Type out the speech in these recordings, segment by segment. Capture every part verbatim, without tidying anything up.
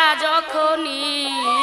যখনই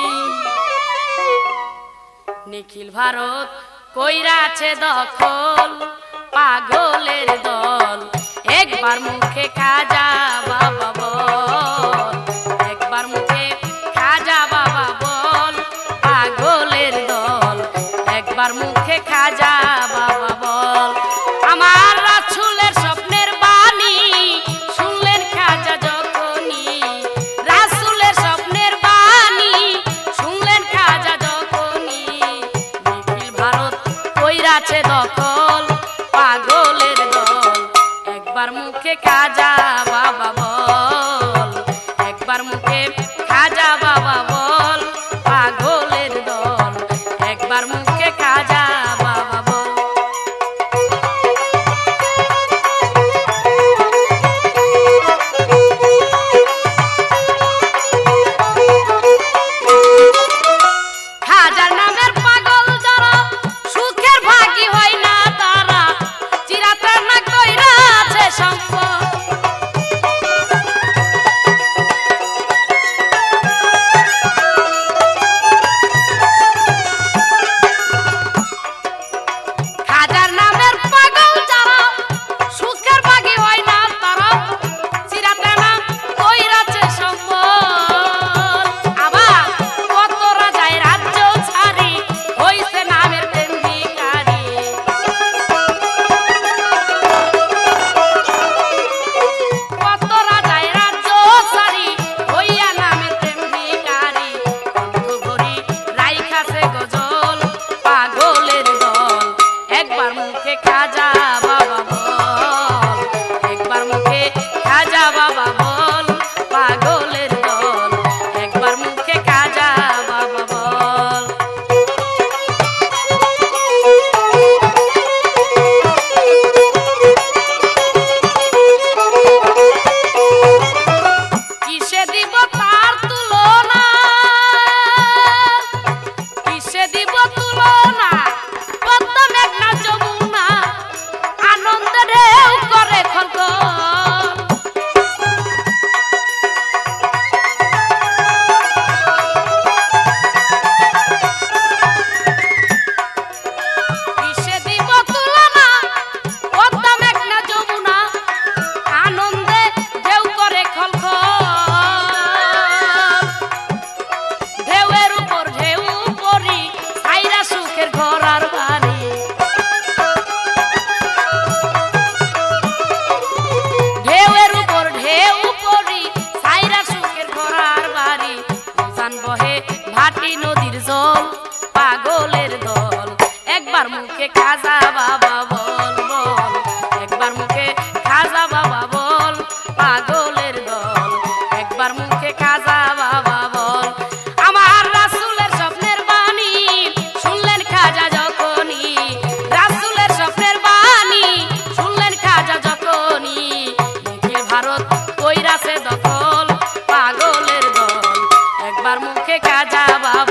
নিখিল ভারত কইরাছে দখল পাগলের দল একবার মুখে খাজা বাবা বল একবার মুখে খাজা বাবা বল পাগলের দল একবার মুখে খাজা বাবা বল আমার রাসূলের স্বপ্নের বাণী শুনলেন খাজা যখনই রাসূলের স্বপ্নের বাণী শুনলেন খাজা যখনই নিখিল ভারত কইরাছে দখল পাগলের দল একবার মুখে খাজা বাবা বল একবার মুখে খাজা বাবা বল পাগলের দল একবার মুখে খাজা বাবা বল খাজার নামের পাগল যারা সুখের ভাগী হয় না তারা চিরাতে না কইরাছে সম্পদ খাজার নামের পাগল যারা সুখের ভাগী হয় না তারা চিরাতে না কইরাছে সম্পদ আবার কত রাজায় রাজ্য ছাড়ি হইছে নামের প্রেম ভিখারি কত রাজায় রাজ্য ছাড়ি হইয়া নামের প্রেম ভিখারি কণ্ঠ ভরি রাইখাছে গজল পাগলের দল একবার মুখে খাজা বাবা বল একবার মুখে খাজা বাবা বল পাগলের দল একবার মুখে খাজা বাবা বল কিসে দিব তার তুলনা কিসে দিব তুলনা পদ্মা মেঘনা যমুনা আনন্দে ঢেউ করে খলখল কিসে দিব তুলনা পদ্মা মেঘনা যমুনা আনন্দে ঢেউ করে খলখল ঢেউয়ের উপর ঢেউ পরি ছাইরা সুখের ঘর আর বাড়ি ঢেউয়ের উপর ঢেউ পরি ছাইরা সুখের ঘর আর বাড়ি উজান বহে ভাটি নদীর জল পাগলের দল একবার মুখে খাজা বাবা বল বল একবার মুখে খাজা বাবা বল পাগলের দল একবার মুখে খাজা বাবা বল আমার রাসূলের স্বপ্নের বাণী শুনলেন খাজা যখনই রাসূলের স্বপ্নের বাণী শুনলেন খাজা যখনই নিখিল ভারত কইরাছে দখল পাগলের দল একবার মুখে খাজা বাবা